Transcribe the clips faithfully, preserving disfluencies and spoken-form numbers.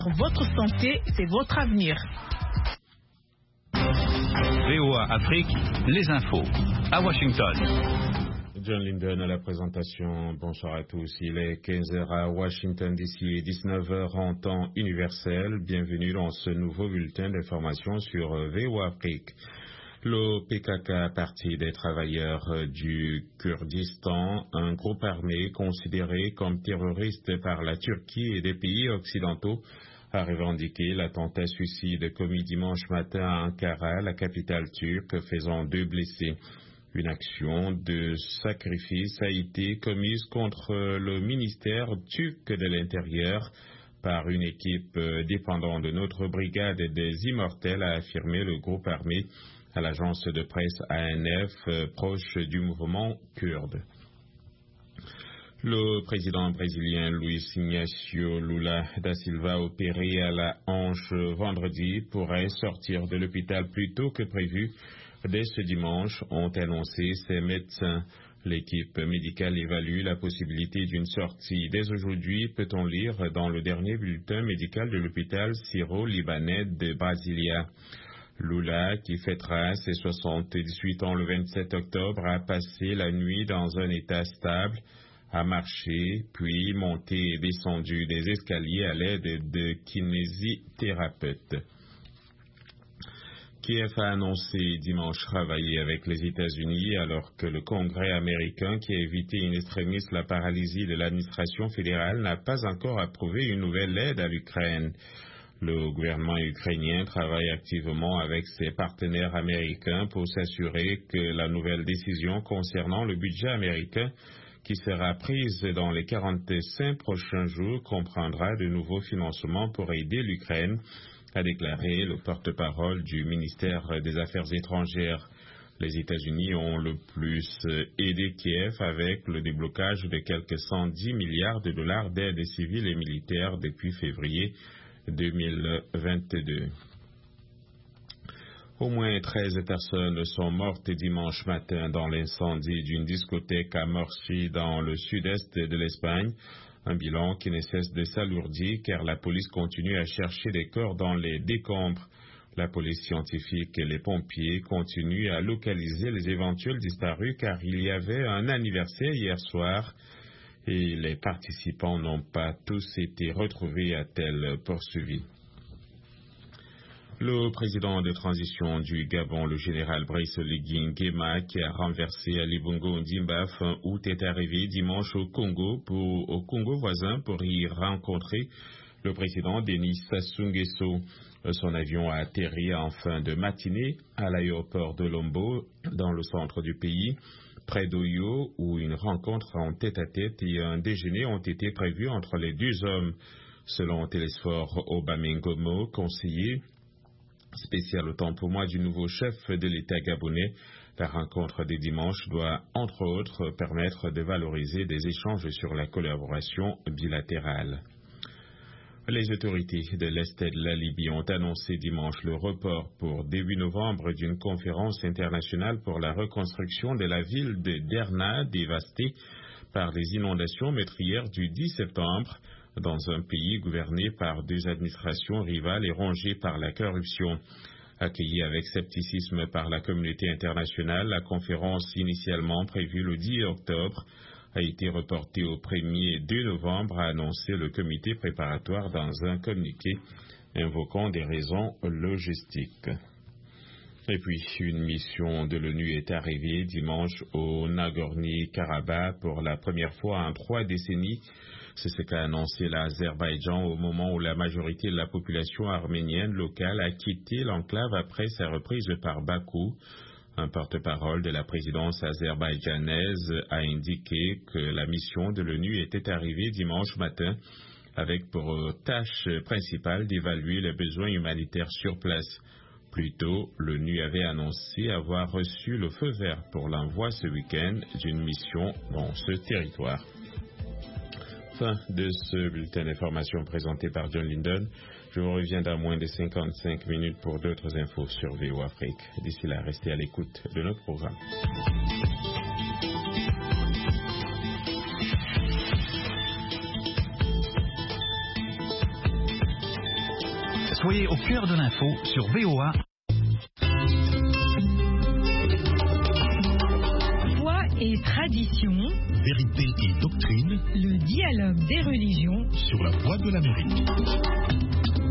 Votre santé, c'est votre avenir. V O A Afrique, les infos, à Washington. John Linden à la présentation. Bonsoir à tous. Il est quinze heures à Washington D C et dix-neuf heures en temps universel. Bienvenue dans ce nouveau bulletin d'information sur V O A Afrique. Le P K K, Parti des travailleurs du Kurdistan, un groupe armé considéré comme terroriste par la Turquie et des pays occidentaux, a revendiqué l'attentat suicide commis dimanche matin à Ankara, la capitale turque, faisant deux blessés. Une action de sacrifice a été commise contre le ministère turc de l'Intérieur par une équipe dépendant de notre brigade des Immortels, a affirmé le groupe armé à l'agence de presse A N F proche du mouvement kurde. Le président brésilien Luiz Inácio Lula da Silva, opéré à la hanche vendredi, pourrait sortir de l'hôpital plus tôt que prévu dès ce dimanche, ont annoncé ses médecins. L'équipe médicale évalue la possibilité d'une sortie dès aujourd'hui, peut-on lire dans le dernier bulletin médical de l'hôpital syro-libanais de Brasilia. Lula, qui fêtera ses soixante-dix-huit ans le vingt-sept octobre, a passé la nuit dans un état stable, a marché, puis monté et descendu des escaliers à l'aide de kinésithérapeutes. Kiev a annoncé dimanche travailler avec les États-Unis alors que le Congrès américain, qui a évité in extremis la paralysie de l'administration fédérale, n'a pas encore approuvé une nouvelle aide à l'Ukraine. Le gouvernement ukrainien travaille activement avec ses partenaires américains pour s'assurer que la nouvelle décision concernant le budget américain qui sera prise dans les quarante-cinq prochains jours comprendra de nouveaux financements pour aider l'Ukraine, a déclaré le porte-parole du ministère des Affaires étrangères. Les États-Unis ont le plus aidé Kiev avec le déblocage de quelques cent dix milliards de dollars d'aide civile et militaire depuis février deux mille vingt-deux. Au moins treize personnes sont mortes dimanche matin dans l'incendie d'une discothèque à Morchi dans le sud-est de l'Espagne. Un bilan qui ne cesse de s'alourdir car la police continue à chercher des corps dans les décombres. La police scientifique et les pompiers continuent à localiser les éventuels disparus car il y avait un anniversaire hier soir et les participants n'ont pas tous été retrouvés, a-t-elle poursuivi. Le président de transition du Gabon, le général Brice Oligui Nguema, qui a renversé Ali Bongo Ondimba fin août, est arrivé dimanche au Congo, pour, au Congo voisin pour y rencontrer le président Denis Sassou Nguesso. Son avion a atterri en fin de matinée à l'aéroport de Lombo, dans le centre du pays, près d'Oyo, où une rencontre en tête-à-tête et un déjeuner ont été prévus entre les deux hommes. Selon Télésphore Obamengomo, conseiller spécial autant pour moi du nouveau chef de l'État gabonais, la rencontre de dimanche doit, entre autres, permettre de valoriser des échanges sur la collaboration bilatérale. Les autorités de l'Est de la Libye ont annoncé dimanche le report pour début novembre d'une conférence internationale pour la reconstruction de la ville de Derna, dévastée par les inondations meurtrières du dix septembre, dans un pays gouverné par deux administrations rivales et rongé par la corruption. Accueillie avec scepticisme par la communauté internationale, la conférence initialement prévue le dix octobre a été reportée au premier et deux novembre, a annoncé le comité préparatoire dans un communiqué invoquant des raisons logistiques. Et puis, une mission de l'ONU est arrivée dimanche au Nagorno-Karabakh pour la première fois en trois décennies. C'est ce qu'a annoncé l'Azerbaïdjan au moment où la majorité de la population arménienne locale a quitté l'enclave après sa reprise par Bakou. Un porte-parole de la présidence azerbaïdjanaise a indiqué que la mission de l'ONU était arrivée dimanche matin avec pour tâche principale d'évaluer les besoins humanitaires sur place. Plus tôt, l'ONU avait annoncé avoir reçu le feu vert pour l'envoi ce week-end d'une mission dans ce territoire. Fin de ce bulletin d'information présenté par John Linden. Je vous reviens dans moins de cinquante-cinq minutes pour d'autres infos sur V O A Afrique. D'ici là, restez à l'écoute de notre programme. Soyez au cœur de l'info sur V O A. Foi et tradition, vérité et doctrine, le dialogue des religions sur la voie de l'Amérique.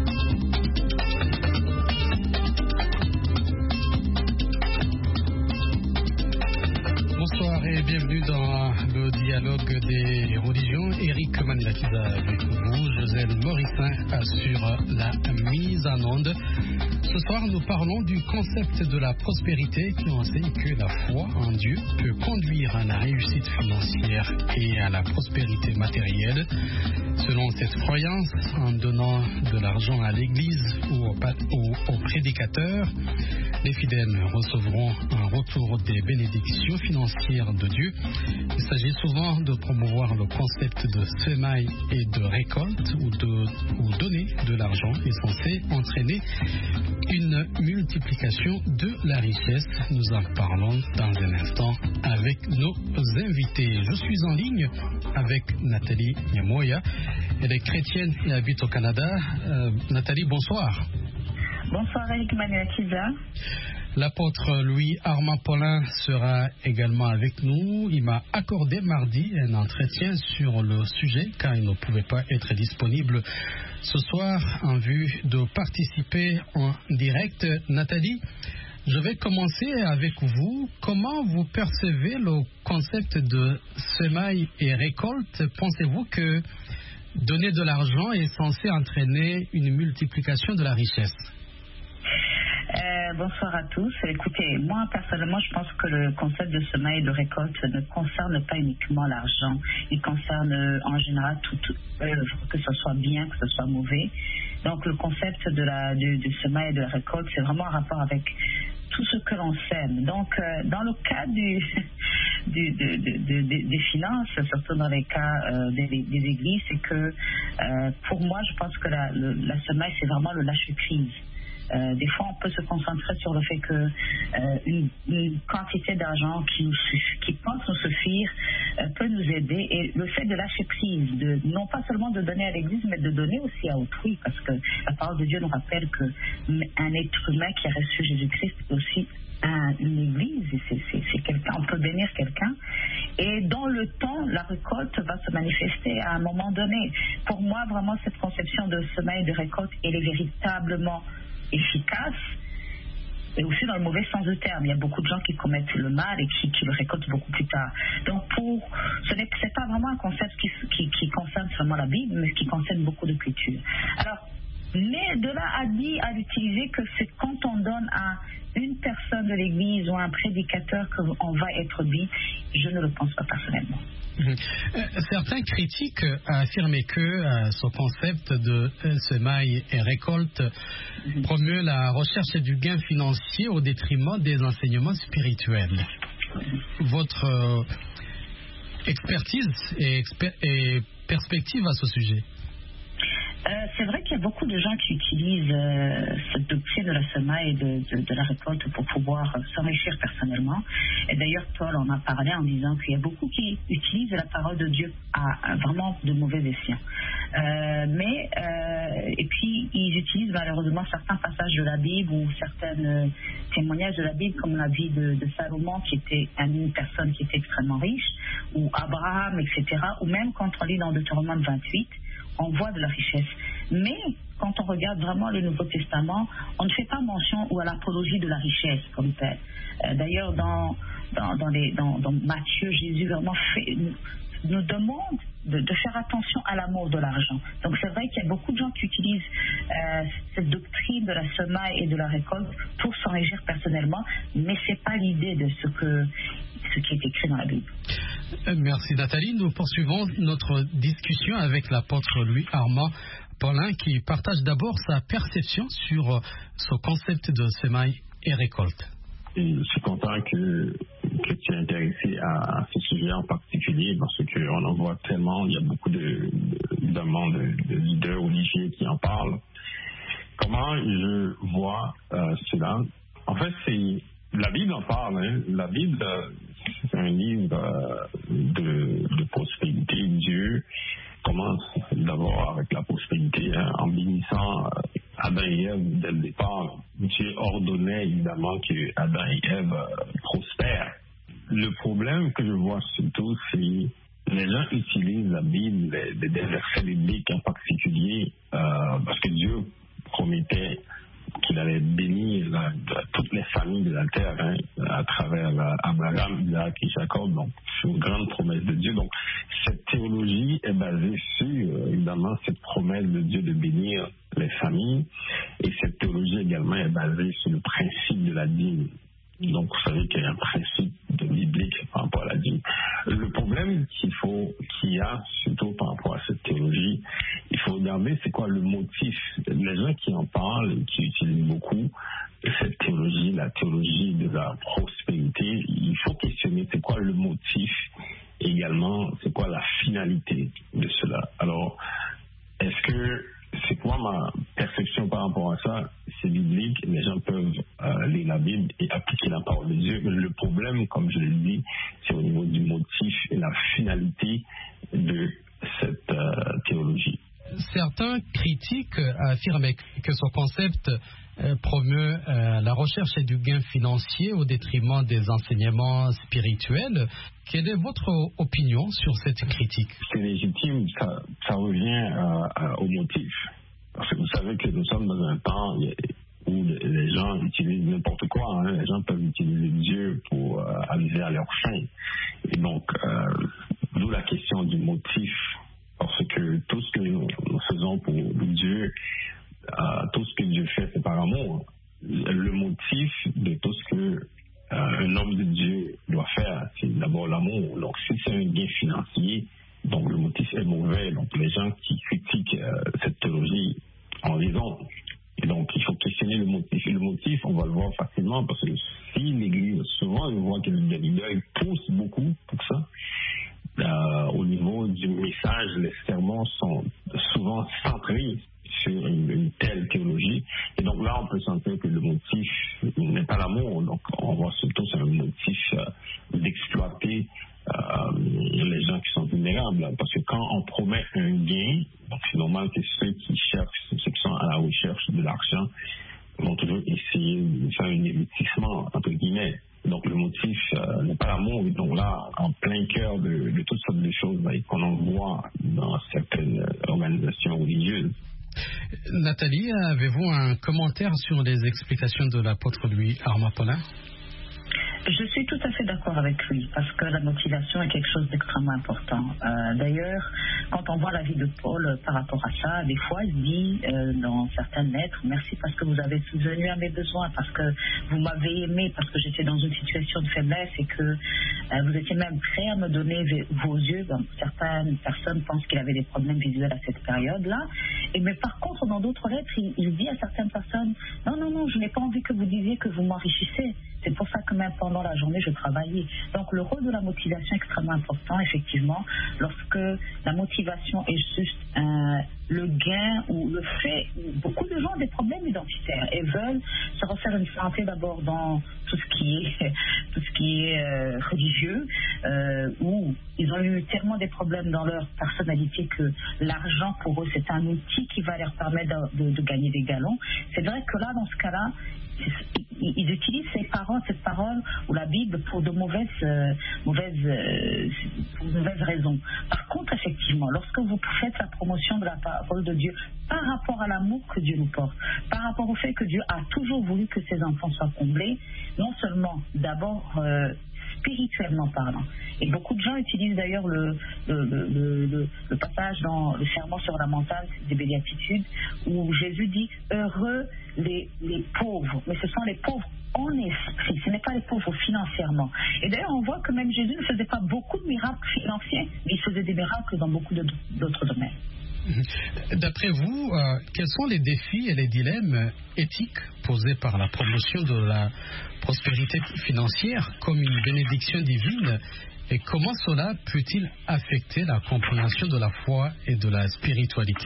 Bonsoir et bienvenue dans le dialogue des religions. Éric Manilakiza avec vous, José Morissin assure la mise en onde. Ce soir, nous parlons du concept de la prospérité qui enseigne que la foi en Dieu peut conduire à la réussite financière et à la prospérité matérielle. Selon cette croyance, en donnant de l'argent à l'Église ou aux, aux, aux prédicateurs, les fidèles recevront un retour des bénédictions financières de Dieu. Il s'agit souvent de promouvoir le concept de semaille et de récolte ou, de, ou donner de l'argent est censé entraîner une multiplication de la richesse. Nous en parlons dans un instant avec nos invités. Je suis en ligne avec Nathalie Nyamoya. Elle est chrétienne et habite au Canada. Euh, Nathalie, bonsoir. Bonsoir Eric Maniakiza. L'apôtre Louis Armand Paulin sera également avec nous. Il m'a accordé mardi un entretien sur le sujet car il ne pouvait pas être disponible ce soir en vue de participer en direct. Nathalie, je vais commencer avec vous. Comment vous percevez le concept de semaille et récolte? Pensez-vous que donner de l'argent est censé entraîner une multiplication de la richesse? Euh, bonsoir à tous. Écoutez, moi personnellement, je pense que le concept de semaille et de récolte ne concerne pas uniquement l'argent. Il concerne euh, en général toute œuvre, que ce soit bien, que ce soit mauvais. Donc le concept de la du, du semaille et de la récolte, c'est vraiment en rapport avec tout ce que l'on sème. Donc euh, dans le cas du, du, de, de, de, de, des finances, surtout dans les cas euh, des, des églises, c'est que euh, pour moi, je pense que la, le, la semaille, c'est vraiment le lâcher-prise. Euh, des fois, on peut se concentrer sur le fait que euh, une, une quantité d'argent qui, nous, qui pense nous suffire euh, peut nous aider. Et le fait de lâcher prise, de, non pas seulement de donner à l'Église, mais de donner aussi à autrui, parce que la parole de Dieu nous rappelle qu'un être humain qui a reçu Jésus-Christ est aussi un, une Église. C'est, c'est, c'est quelqu'un, on peut bénir quelqu'un. Et dans le temps, la récolte va se manifester à un moment donné. Pour moi, vraiment, cette conception de semaille et de récolte, elle est véritablement efficace, et aussi dans le mauvais sens du terme. Il y a beaucoup de gens qui commettent le mal et qui, qui le récoltent beaucoup plus tard. Donc, pour, ce n'est c'est pas vraiment un concept qui, qui, qui concerne seulement la Bible, mais qui concerne beaucoup de cultures. Alors, mais de là à dire, à l'utiliser, que c'est quand on donne à une personne de l'Église ou à un prédicateur qu'on va être dit, je ne le pense pas personnellement. Mmh. Euh, certains critiquent à affirmer que euh, ce concept de euh, semaille et récolte mmh. promeut la recherche du gain financier au détriment des enseignements spirituels. Mmh. Votre euh, expertise et, exper- et perspective à ce sujet? Euh, c'est vrai qu'il y a beaucoup de gens qui utilisent euh, cette doctrine de la semaille et de, de, de la récolte pour pouvoir euh, s'enrichir personnellement. Et d'ailleurs, Paul en a parlé en disant qu'il y a beaucoup qui utilisent la parole de Dieu à, à vraiment de mauvais escients. Euh, mais, euh, et puis, ils utilisent malheureusement certains passages de la Bible ou certains euh, témoignages de la Bible, comme la vie de, de Salomon, qui était une personne qui était extrêmement riche, ou Abraham, et cetera. Ou même quand on lit dans Deutéronome vingt-huit, on voit de la richesse. Mais quand on regarde vraiment le Nouveau Testament, on ne fait pas mention ou à l'apologie de la richesse comme tel. Euh, d'ailleurs, dans, dans, dans, les, dans, dans Matthieu, Jésus vraiment fait, nous, nous demande de, de faire attention à l'amour de l'argent. Donc c'est vrai qu'il y a beaucoup de gens qui utilisent euh, cette doctrine de la semaille et de la récolte pour s'enrichir personnellement, mais ce n'est pas l'idée de ce, que, ce qui est écrit dans la Bible. Merci Nathalie. Nous poursuivons notre discussion avec l'apôtre Louis Armand Paulin qui partage d'abord sa perception sur ce concept de semaille et récolte. Je suis content que, que tu es intéressé à, à ce sujet en particulier parce qu'on en voit tellement, il y a beaucoup de, de, de monde, de, de leaders religieux qui en parlent. Comment je vois euh, cela? En fait, c'est la Bible en parle. Hein. La Bible, c'est un livre euh, de, de prospérité. Dieu commence d'abord avec la prospérité, hein, en bénissant euh, à Adam et Ève, dès le départ, Dieu ordonnait évidemment que Adam et Ève euh, prospèrent. Le problème que je vois surtout, c'est les gens utilisent la Bible, des, des versets bibliques en particulier, euh, parce que Dieu promettait qu'il allait bénir la, la, toutes les familles de la terre hein, à travers la, Abraham, Isaac et Jacob, donc sur une grande promesse de Dieu. Donc cette théologie est basée sur, euh, évidemment, cette promesse de Dieu de bénir les familles, et cette théologie également est basée sur le principe de la dîme. Donc vous savez qu'il y a un principe de biblique par rapport à la dîme. Le problème qu'il faut, qu'il y a, surtout par rapport à cette théologie, il faut regarder c'est quoi le motif. Les gens qui en parlent et qui utilisent beaucoup cette théologie, la théologie de la prospérité, il faut questionner c'est quoi le motif et également c'est quoi la finalité de cela. Alors, est-ce que c'est quoi ma perception par rapport à ça? C'est biblique, les gens peuvent euh, lire la Bible et appliquer la parole de Dieu. Mais le problème, comme je l'ai dit, c'est au niveau du motif et la finalité de cette euh, théologie. Certains critiques affirment que ce concept euh, promeut euh, la recherche et du gain financier au détriment des enseignements spirituels. Quelle est votre opinion sur cette critique? C'est légitime, ça, ça revient euh, au motif. Parce que vous savez que nous sommes dans un temps où les gens utilisent n'importe quoi. Hein. Les gens peuvent utiliser Dieu pour euh, arriver à leur fin. Et donc, euh, d'où la question du motif. Parce que tout ce que nous, nous faisons pour Dieu, euh, tout ce que Dieu fait, c'est par amour. Le motif de tout ce que euh, un homme de Dieu doit faire, c'est d'abord l'amour. Donc, si c'est un gain financier, donc le motif est mauvais. Donc, les gens qui critiquent euh, cette théologie ont raison. Et donc, il faut questionner le motif. Et le motif, on va le voir facilement parce que si l'Église, souvent, on voit que les leaders poussent beaucoup pour ça. Euh, au niveau du message, les sermons sont souvent centrés sur une, une telle théologie. Et donc là, on peut sentir que le motif n'est pas l'amour. Donc on voit surtout c'est un motif euh, d'exploiter euh, les gens qui sont vulnérables. Parce que quand on promet un gain, donc c'est normal que ceux qui cherchent, ceux qui sont à la recherche de l'argent, vont toujours essayer de faire un investissement, entre guillemets. Donc le motif euh, n'est pas l'amour, et donc là, en plein cœur de, de toutes sortes de choses bah, qu'on en voit dans certaines organisations religieuses. Nathalie, avez-vous un commentaire sur les explications de l'apôtre Louis Armand Paulin? Je suis tout à fait d'accord avec lui, parce que la motivation est quelque chose d'extrêmement important. Euh, d'ailleurs, quand on voit la vie de Paul euh, par rapport à ça, des fois il dit euh, dans certaines lettres, merci parce que vous avez soutenu à mes besoins, parce que vous m'avez aimé, parce que j'étais dans une situation de faiblesse et que euh, vous étiez même prêt à me donner vos yeux. Donc, certaines personnes pensent qu'il avait des problèmes visuels à cette période-là. Et, mais par contre, dans d'autres lettres, il, il dit à certaines personnes, non, non, non, je n'ai pas envie que vous disiez que vous m'enrichissez. C'est pour ça que même pendant la journée, je travaillais. Donc, le rôle de la motivation est extrêmement important, effectivement, lorsque la motivation est juste euh, le gain ou le fait. Beaucoup de gens ont des problèmes identitaires et veulent se refaire une santé d'abord dans tout ce qui est, tout ce qui est euh, religieux, euh, où ils ont eu tellement des problèmes dans leur personnalité que l'argent, pour eux, c'est un outil qui va leur permettre de, de, de gagner des galons. C'est vrai que là, dans ce cas-là, ils utilisent ces paroles, cette parole ou la Bible pour de mauvaises, euh, mauvaises, euh, pour de mauvaises raisons. Par contre, effectivement, lorsque vous faites la promotion de la parole de Dieu par rapport à l'amour que Dieu nous porte, par rapport au fait que Dieu a toujours voulu que ses enfants soient comblés, non seulement d'abord euh, spirituellement parlant. Et beaucoup de gens utilisent d'ailleurs le, le, le, le, le passage dans le sermon sur la montagne des béatitudes où Jésus dit heureux les, les pauvres, mais ce sont les pauvres en esprit, ce n'est pas les pauvres financièrement. Et d'ailleurs on voit que même Jésus ne faisait pas beaucoup de miracles financiers, mais il faisait des miracles dans beaucoup de, d'autres domaines. D'après vous, euh, quels sont les défis et les dilemmes éthiques posés par la promotion de la prospérité financière comme une bénédiction divine, et comment cela peut-il affecter la compréhension de la foi et de la spiritualité?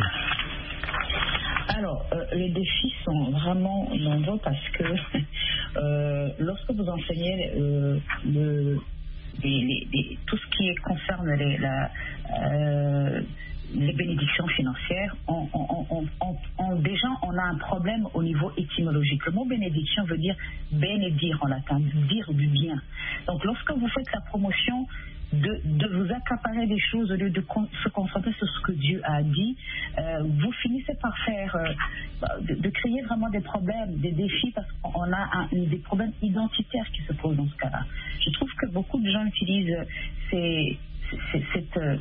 Alors, euh, les défis sont vraiment nombreux parce que euh, lorsque vous enseignez euh, le, les, les, les, tout ce qui concerne les, la, euh, les bénédictions financières, on, on, on, on, on, déjà on a un problème au niveau étymologique. Le mot bénédiction veut dire bénédire en latin, dire du bien. Donc lorsque vous faites la promotion de, de vous accaparer des choses au lieu de con, se concentrer sur ce que Dieu a dit, euh, vous finissez par faire, euh, de, de créer vraiment des problèmes, des défis, parce qu'on a un, des problèmes identitaires qui se posent dans ce cas-là. Je trouve que beaucoup de gens utilisent ces cette euh,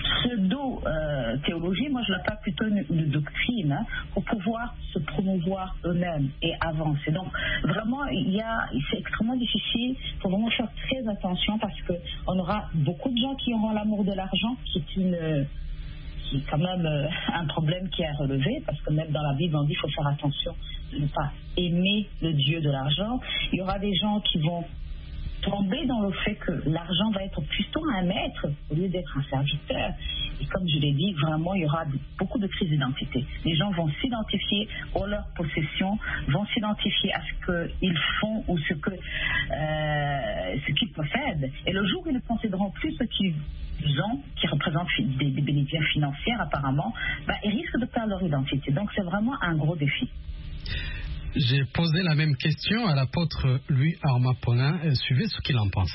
pseudo-théologie, euh, moi je l'appelle plutôt une, une doctrine, hein, pour pouvoir se promouvoir eux-mêmes et avancer. Donc vraiment, il y a, c'est extrêmement difficile, il faut vraiment faire très attention parce qu'on aura beaucoup de gens qui auront l'amour de l'argent, qui est une... qui est quand même euh, un problème qui est à relever, parce que même dans la Bible on dit qu'il faut faire attention de ne pas aimer le Dieu de l'argent. Il y aura des gens qui vont tomber dans le fait que l'argent va être plutôt un maître au lieu d'être un serviteur. Et comme je l'ai dit, vraiment, il y aura beaucoup de crises d'identité. Les gens vont s'identifier à leurs possessions, vont s'identifier à ce qu'ils font ou ce que euh, ce qu'ils possèdent. Et le jour où ils ne posséderont plus ce qu'ils ont, qui représentent des, des bénéfices financiers apparemment, bah, ils risquent de perdre leur identité. Donc c'est vraiment un gros défi. J'ai posé la même question à l'apôtre Louis Armand Paulin. Suivez ce qu'il en pense.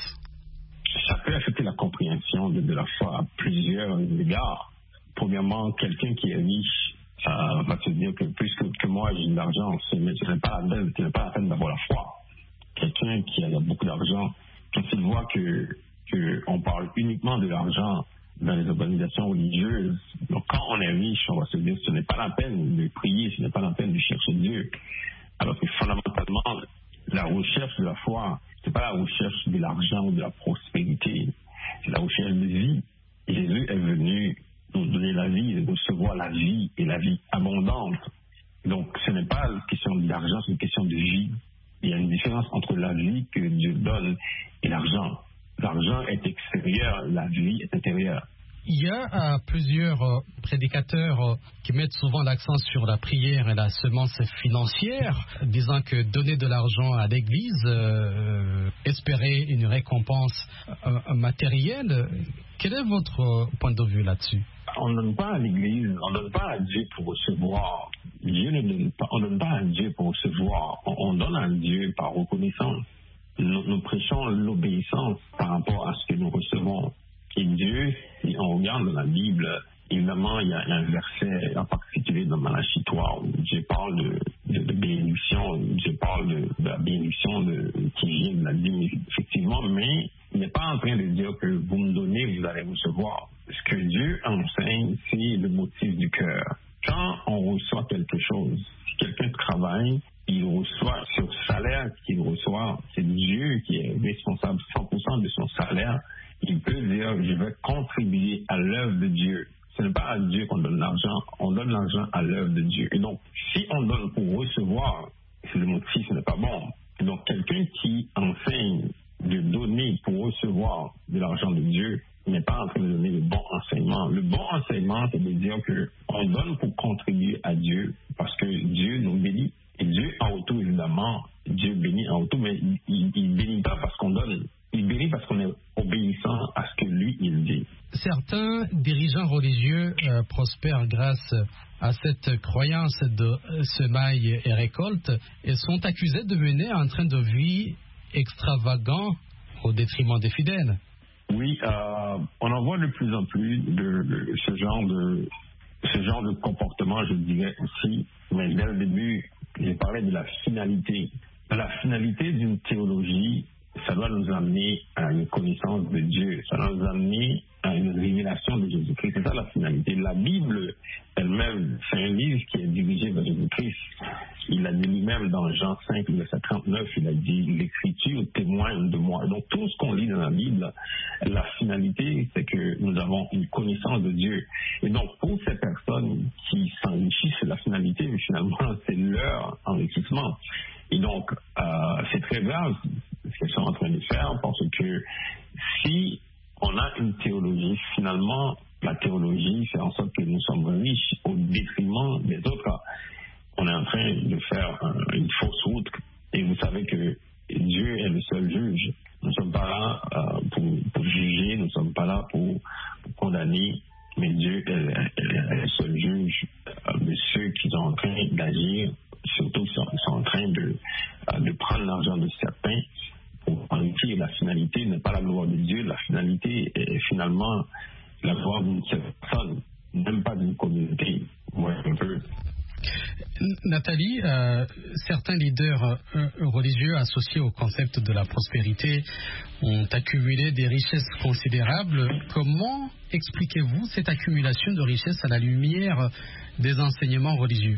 Ça peut affecter la compréhension de, de la foi à plusieurs égards. Premièrement, quelqu'un qui est riche euh, va se dire que plus que, que moi j'ai de l'argent, ce n'est pas la peine, ce n'est pas la peine d'avoir la foi. Quelqu'un qui a beaucoup d'argent, quand il voit que, que on parle uniquement de l'argent dans les organisations religieuses, donc quand on est riche, on va se dire que ce n'est pas la peine de prier, ce n'est pas la peine de chercher Dieu. Alors que fondamentalement, la recherche de la foi, ce n'est pas la recherche de l'argent ou de la prospérité, c'est la recherche de vie. Et Jésus est venu nous donner la vie, de recevoir la vie et la vie abondante. Donc ce n'est pas une question d'argent, c'est une question de vie. Il y a une différence entre la vie que Dieu donne et l'argent. L'argent est extérieur, la vie est intérieure. Il y a euh, plusieurs euh, prédicateurs euh, qui mettent souvent l'accent sur la prière et la semence financière, disant que donner de l'argent à l'Église, euh, espérer une récompense euh, matérielle. Quel est votre euh, point de vue là-dessus? On ne donne pas à l'Église, on ne donne pas à Dieu pour recevoir. Dieu ne donne pas, on ne donne pas à Dieu pour recevoir. On, on donne à Dieu par reconnaissance. Nous, nous prêchons l'obéissance par rapport à ce que nous recevons. Et Dieu, si on regarde dans la Bible, évidemment, il y a un verset en particulier dans Malachie trois où Dieu parle de, de, de bénédiction, Dieu parle de, de la bénédiction de, qui vient de la Bible, effectivement, mais il n'est pas en train de dire que vous me donnez, vous allez recevoir. Ce que Dieu enseigne, c'est le motif du cœur. Quand on reçoit quelque chose, si quelqu'un travaille, il reçoit sur le salaire qu'il reçoit, c'est Dieu qui est responsable cent pour cent de son salaire. Il peut dire, je vais contribuer à l'œuvre de Dieu. Ce n'est pas à Dieu qu'on donne l'argent, on donne l'argent à l'œuvre de Dieu. Et donc, si on donne pour recevoir, c'est le motif, ce n'est pas bon. Et donc, quelqu'un qui enseigne de donner pour recevoir de l'argent de Dieu n'est pas en train de donner le bon enseignement. Le bon enseignement, c'est de dire qu'on donne pour contribuer à Dieu parce que Dieu nous bénit. Et Dieu, en retour, évidemment, Dieu bénit en retour, mais il ne bénit pas parce qu'on donne. Il bénit parce qu'on est obéissant à ce que lui, il dit. Certains dirigeants religieux euh, prospèrent grâce à cette croyance de semaille et récolte et sont accusés de mener un train de vie extravagant au détriment des fidèles. Oui, euh, on en voit de plus en plus de, de ce genre de ce genre de comportement, je dirais aussi, mais dès le début, j'ai parlé de la finalité. La finalité d'une théologie, ça doit nous amener à une connaissance de Dieu, ça doit nous amener à une révélation de Jésus-Christ. C'est ça la finalité. La Bible elle-même, c'est un livre qui est dirigé vers Jésus-Christ. Il a dit lui-même dans Jean cinq, verset trente-neuf, il a dit « L'Écriture témoigne de moi ». Donc tout ce qu'on lit dans la Bible, la finalité, c'est que nous avons une connaissance de Dieu. Et donc pour ces personnes qui s'enrichissent, la finalité, finalement, c'est leur enrichissement. Et donc, euh, c'est très grave ce qu'elles sont en train de faire parce que si on a une théologie, finalement, la théologie fait en sorte que nous sommes riches au détriment des autres. On est en train de faire un, une fausse route. Et vous savez que Dieu est le seul juge. Nous ne sommes pas là euh, pour, pour juger, nous ne sommes pas là pour, pour condamner. mais Dieu est, est, est le seul juge de ceux qui sont en train d'agir, surtout qui sont, qui sont en train de, de prendre l'argent de certains pour enrichir. La finalité n'est pas la gloire de Dieu, la finalité est finalement la gloire d'une seule personne, même pas d'une communauté. Ouais, un peu. Nathalie, euh, certains leaders euh, religieux associés au concept de la prospérité ont accumulé des richesses considérables. Comment expliquez-vous cette accumulation de richesses à la lumière des enseignements religieux?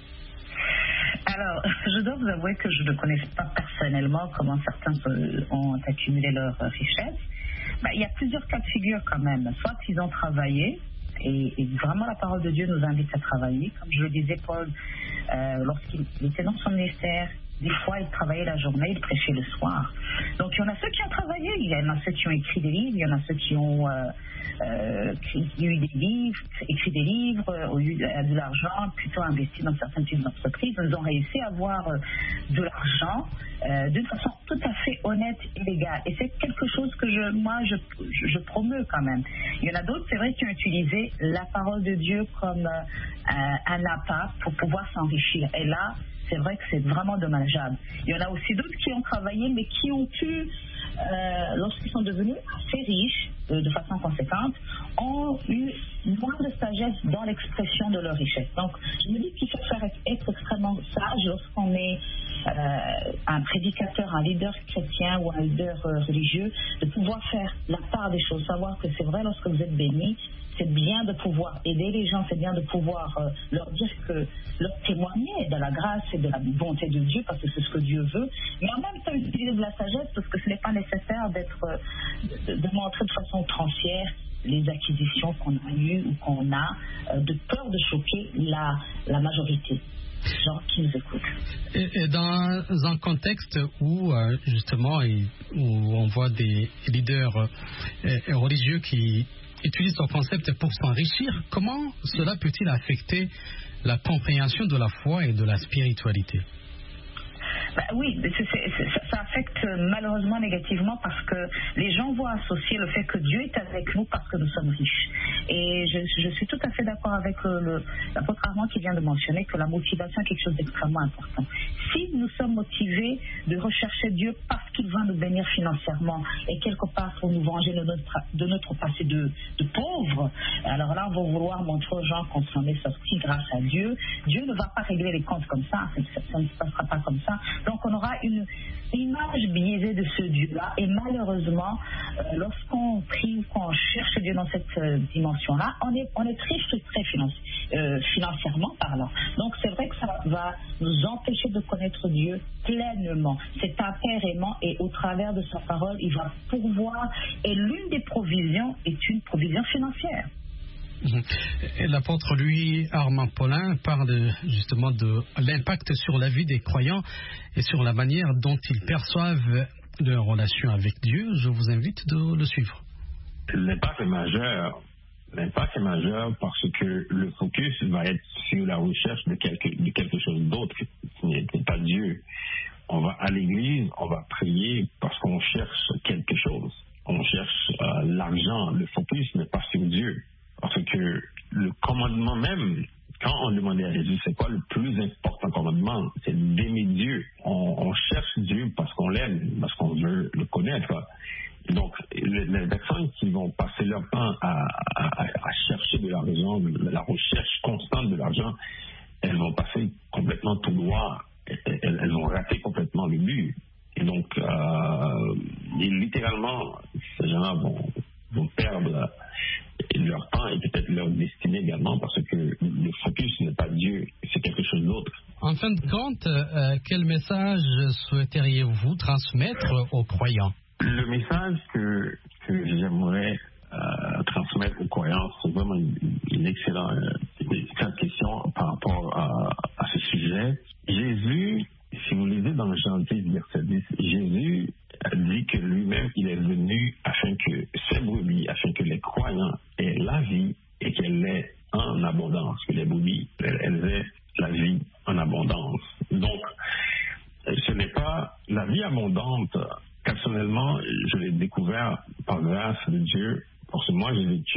Alors, je dois vous avouer que je ne connais pas personnellement comment certains ont accumulé leurs richesses. Ben, il y a plusieurs cas de figure quand même. Soit ils ont travaillé, Et, et vraiment la parole de Dieu nous invite à travailler. Comme je le disais, Paul, euh, lorsqu'il était dans son ministère, des fois il travaillait la journée, il prêchait le soir. Donc il y en a ceux qui ont travaillé, il y en a ceux qui ont écrit des livres, il y en a ceux qui ont euh, euh, eu des livres, écrit des livres, ont eu de l'argent, plutôt investi dans certaines petites entreprises. Ils ont réussi à avoir euh, de l'argent euh, d'une façon tout à fait honnête et légale. Et c'est quelque chose que je, moi je, je, je promeus quand même. Il y en a d'autres, c'est vrai, qui ont utilisé la parole de Dieu comme euh, un appât pour pouvoir s'enrichir. Et là, c'est vrai que c'est vraiment dommageable. Il y en a aussi d'autres qui ont travaillé, mais qui ont pu, euh, lorsqu'ils sont devenus assez riches, euh, de façon conséquente, ont eu moins de sagesse dans l'expression de leur richesse. Donc, je me dis qu'il faut faire être, être extrêmement sage lorsqu'on est euh, un prédicateur, un leader chrétien ou un leader euh, religieux, de pouvoir faire la part des choses, savoir que c'est vrai, lorsque vous êtes béni, c'est bien de pouvoir aider les gens, c'est bien de pouvoir euh, leur dire que, leur témoigner de la grâce et de la bonté de Dieu, parce que c'est ce que Dieu veut, mais en même temps utiliser de la sagesse, parce que ce n'est pas nécessaire d'être, euh, de, de montrer de façon outrancière les acquisitions qu'on a eues ou qu'on a, euh, de peur de choquer la, la majorité. Gens qui nous écoutent. Et, et dans un contexte où euh, justement où on voit des leaders euh, religieux qui utilisent ce concept pour s'enrichir, comment cela peut-il affecter la compréhension de la foi et de la spiritualité? Bah oui, c'est, c'est, c'est, ça affecte malheureusement négativement parce que les gens vont associer le fait que Dieu est avec nous parce que nous sommes riches. Et je, je suis tout à fait d'accord avec le, l'apôtre Armand qui vient de mentionner que la motivation est quelque chose d'extrêmement important. Si nous sommes motivés de rechercher Dieu parce qu'il va nous bénir financièrement et quelque part pour nous venger de notre, de notre passé de, de pauvre, alors là on va vouloir montrer aux gens qu'on s'en est sorti grâce à Dieu. Dieu ne va pas régler les comptes comme ça, ça, ça ne se passera pas comme ça. Donc on aura une image biaisée de ce Dieu-là et malheureusement, euh, lorsqu'on prie, qu'on cherche Dieu dans cette euh, dimension-là, on est, on est très frustré financi- euh, financièrement parlant. Donc c'est vrai que ça va nous empêcher de connaître Dieu pleinement. C'est un père aimant et au travers de sa parole, il va pourvoir et l'une des provisions est une provision financière. Et l'apôtre Louis Armand Paulin parle justement de l'impact sur la vie des croyants et sur la manière dont ils perçoivent leur relation avec Dieu. Je vous invite de le suivre. L'impact est majeur. L'impact est majeur parce que le focus va être sur la recherche de quelque, de quelque chose d'autre qui n'est pas Dieu. On va à l'église, on va prier parce qu'on cherche quelque chose. On cherche euh, l'argent. Le focus n'est pas sur Dieu. Parce que le commandement même, quand on demandait à Jésus, c'est quoi le plus important commandement? C'est d'aimer Dieu. On, on cherche Dieu parce qu'on l'aime, parce qu'on veut le connaître. Donc, les, les personnes qui vont passer leur temps à, à, à chercher de l'argent, la recherche constante de l'argent, elles vont passer complètement tout droit. Elles, elles vont rater complètement le but. Et donc, euh, et littéralement, ces gens-là vont, vont perdre leur temps et peut-être leur destinée également parce que le focus n'est pas Dieu, c'est quelque chose d'autre. En fin de compte, euh, quel message souhaiteriez-vous transmettre aux croyants? Le message que, que j'aimerais euh, transmettre aux croyants, c'est vraiment une, une excellente, une excellente question par rapport à, à ce sujet. Jésus, si vous lisez dans Jean dix, verset dix, Jésus dit que lui-même, il est venu afin que ses brebis, afin que les croyants aient la vie et qu'elle l'ait en abondance, que les brebis, elles aient la vie en abondance. Donc, ce n'est pas la vie abondante. Personnellement, je l'ai découvert par grâce de Dieu, parce que moi, j'ai vécu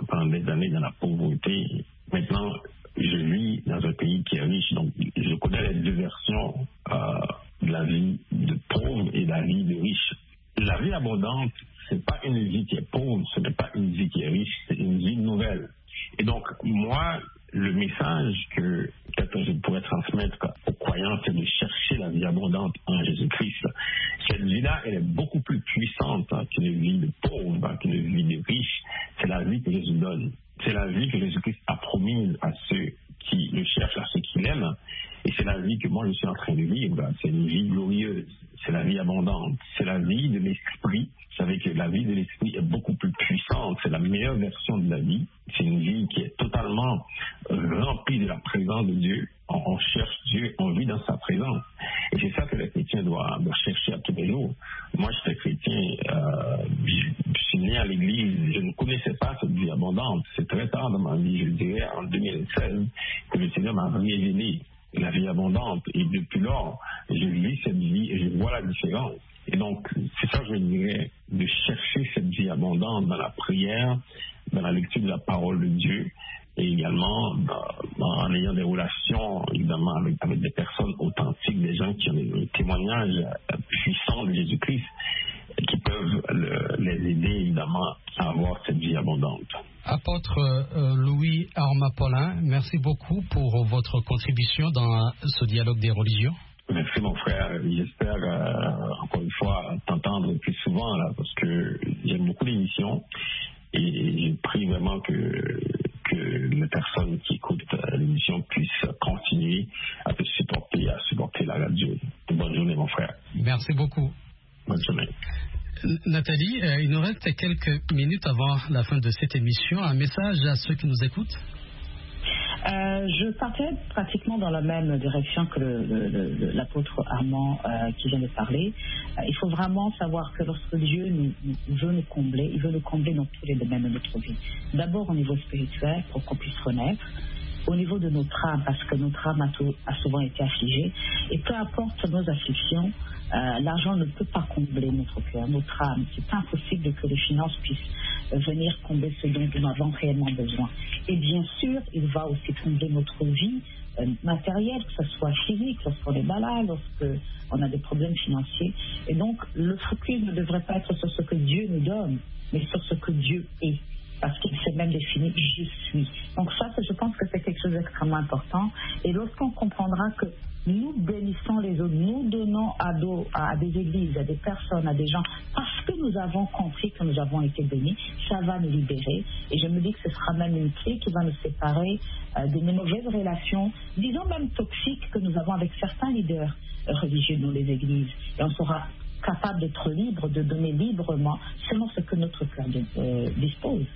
pendant des années dans la pauvreté. Maintenant, je vis dans un pays qui est riche, donc je connais les deux versions euh, de la vie de pauvre et de la vie de riche. La vie abondante, c'est pas une vie qui est pauvre, ce n'est pas une vie qui est riche, c'est une vie nouvelle. Et donc, moi, le message que peut-être je pourrais transmettre aux croyants, c'est de chercher la vie abondante en Jésus-Christ. Cette vie-là, elle est beaucoup plus puissante hein, qu'une vie de pauvre, hein, qu'une vie de riche. C'est la vie que Jésus donne. C'est la vie que Jésus-Christ a promise à ceux qui le cherchent, à ceux qui l'aiment. Et c'est la vie que moi je suis en train de vivre. C'est une vie glorieuse. C'est la vie abondante. C'est la vie de l'esprit. Vous savez que la vie de l'esprit est beaucoup plus puissante. C'est la meilleure version de la vie. C'est une vie qui est totalement remplie de la présence de Dieu. On, on cherche Dieu, on vit dans sa présence. Et c'est ça que les chrétiens doivent, doivent chercher à tous les jours. Moi, j'étais chrétien, euh, je suis né à l'église, je ne connaissais pas cette vie abondante. C'est très tard dans ma vie, je dirais en deux mille seize, que le Seigneur m'a révélé la vie abondante. Et depuis lors, je vis cette vie et je vois la différence. Et donc, c'est ça que je dirais, de chercher cette vie abondante dans la prière, dans la lecture de la parole de Dieu, et également dans, dans, en ayant des relations, évidemment, avec, avec des personnes authentiques, des gens qui ont des témoignages puissants de Jésus-Christ, qui peuvent le, les aider, évidemment, à avoir cette vie abondante. Apôtre euh, Louis Arma-Paulin, merci beaucoup pour votre contribution dans ce dialogue des religions. Merci mon frère, j'espère euh, encore une fois t'entendre plus souvent là, parce que j'aime beaucoup l'émission et je prie vraiment que, que les personnes qui écoutent l'émission puissent continuer à te supporter, à supporter la radio. Bonne journée mon frère. Merci beaucoup. Bonne journée. Nathalie, euh, il nous reste quelques minutes avant la fin de cette émission. Un message à ceux qui nous écoutent? Euh, je partais pratiquement dans la même direction que le, le, le, l'apôtre Armand euh, qui vient de parler. Euh, il faut vraiment savoir que lorsque Dieu nous, nous veut nous combler, il veut nous combler dans tous les domaines de notre vie. D'abord au niveau spirituel, pour qu'on puisse renaître. Au niveau de notre âme, parce que notre âme a, tout, a souvent été affligée. Et peu importe nos afflictions, euh, l'argent ne peut pas combler notre cœur, notre âme. C'est impossible que les finances puissent euh, venir combler ce dont nous avons réellement besoin. Et bien sûr, il va aussi combler notre vie euh, matérielle, que ce soit physique, lorsqu'on est malade, lorsqu'on a des problèmes financiers. Et donc, le focus ne devrait pas être sur ce que Dieu nous donne, mais sur ce que Dieu est. Parce qu'il s'est même défini « je suis ». Donc ça, je pense que c'est quelque chose d'extrêmement important. Et lorsqu'on comprendra que nous bénissons les autres, nous donnons à, dos, à des églises, à des personnes, à des gens, parce que nous avons compris que nous avons été bénis, ça va nous libérer. Et je me dis que ce sera même une clé qui va nous séparer euh, de mauvaises relations, disons même toxiques, que nous avons avec certains leaders religieux dans les églises. Et on sera capable d'être libre, de donner librement selon ce que notre cœur de, euh, dispose.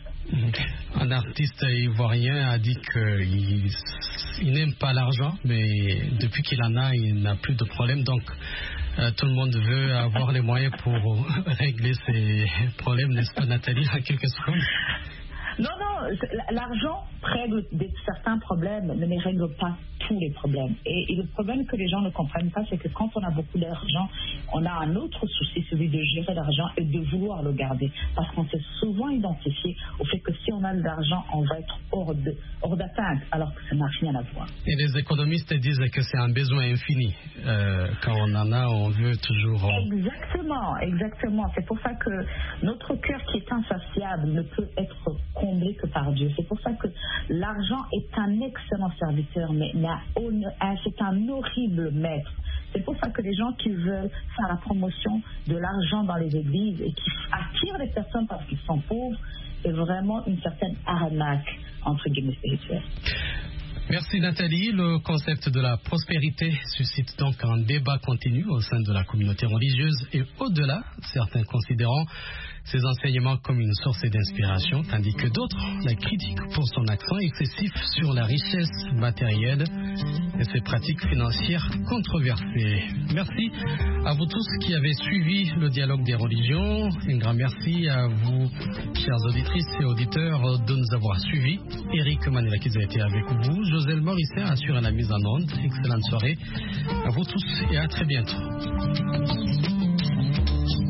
Un artiste ivoirien a dit qu'il il n'aime pas l'argent, mais depuis qu'il en a, il n'a plus de problème. Donc, euh, tout le monde veut avoir les moyens pour régler ses problèmes, n'est-ce pas, Nathalie, en quelques secondes? Non, non, l'argent règle certains problèmes, mais ne règle pas tous les problèmes. Et, et le problème que les gens ne comprennent pas, c'est que quand on a beaucoup d'argent, on a un autre souci, celui de gérer l'argent et de vouloir le garder. Parce qu'on s'est souvent identifié au fait que si on a de l'argent, on va être hors, de, hors d'atteinte, alors que ça n'a rien à voir. Et les économistes disent que c'est un besoin infini. Euh, quand on en a, on veut toujours... Exactement, exactement. C'est pour ça que notre cœur qui est insatiable ne peut être comblé que par Dieu. C'est pour ça que l'argent est un excellent serviteur, mais c'est un horrible maître. C'est pour ça que les gens qui veulent faire la promotion de l'argent dans les églises et qui attirent les personnes parce qu'ils sont pauvres, c'est vraiment une certaine arnaque, entre guillemets, spirituelle. Merci Nathalie. Le concept de la prospérité suscite donc un débat continu au sein de la communauté religieuse et au-delà, certains considérant ces enseignements comme une source d'inspiration, tandis que d'autres la critiquent pour son accent excessif sur la richesse matérielle et ses pratiques financières controversées. Merci à vous tous qui avez suivi le dialogue des religions. Un grand merci à vous, chères auditrices et auditeurs, de nous avoir suivis. Eric Manila qui a été avec vous. Joselle Morisset assure la mise en onde. Excellente soirée à vous tous et à très bientôt.